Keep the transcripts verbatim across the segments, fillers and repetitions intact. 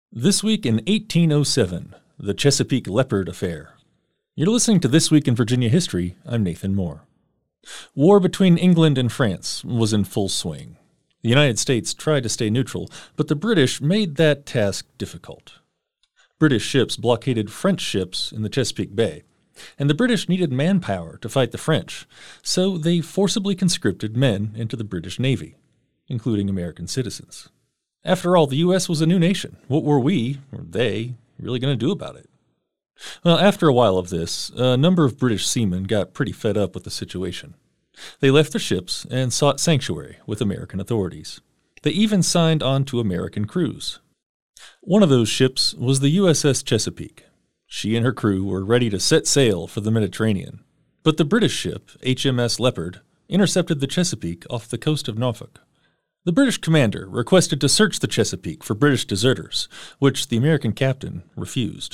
This week in eighteen oh seven, the Chesapeake Leopard Affair. You're listening to This Week in Virginia History. I'm Nathan Moore. War between England and France was in full swing. The United States tried to stay neutral, but the British made that task difficult. British ships blockaded French ships in the Chesapeake Bay, and the British needed manpower to fight the French, so they forcibly conscripted men into the British Navy, including American citizens. After all, the U S was a new nation. What were we, or they, really going to do about it? Well, after a while of this, a number of British seamen got pretty fed up with the situation. They left their ships and sought sanctuary with American authorities. They even signed on to American crews. One of those ships was the U S S Chesapeake. She and her crew were ready to set sail for the Mediterranean. But the British ship, H M S Leopard, intercepted the Chesapeake off the coast of Norfolk. The British commander requested to search the Chesapeake for British deserters, which the American captain refused.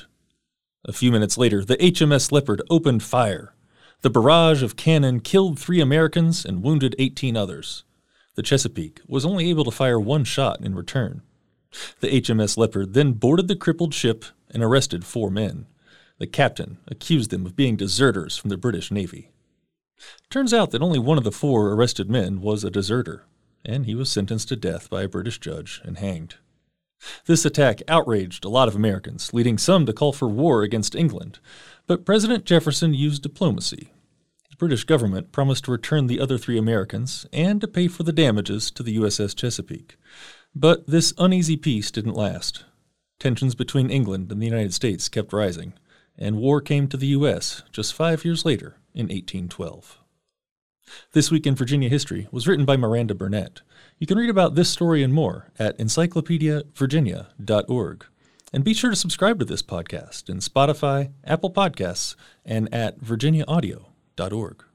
A few minutes later, the H M S Leopard opened fire. The barrage of cannon killed three Americans and wounded eighteen others. The Chesapeake was only able to fire one shot in return. The H M S Leopard then boarded the crippled ship and arrested four men. The captain accused them of being deserters from the British Navy. Turns out that only one of the four arrested men was a deserter, and he was sentenced to death by a British judge and hanged. This attack outraged a lot of Americans, leading some to call for war against England, but President Jefferson used diplomacy. The British government promised to return the other three Americans and to pay for the damages to the U S S Chesapeake. But this uneasy peace didn't last. Tensions between England and the United States kept rising, and war came to the U S just five years later in eighteen twelve. This Week in Virginia History was written by Miranda Burnett. You can read about this story and more at encyclopedia virginia dot org. And be sure to subscribe to this podcast in Spotify, Apple Podcasts, and at virginia audio dot org.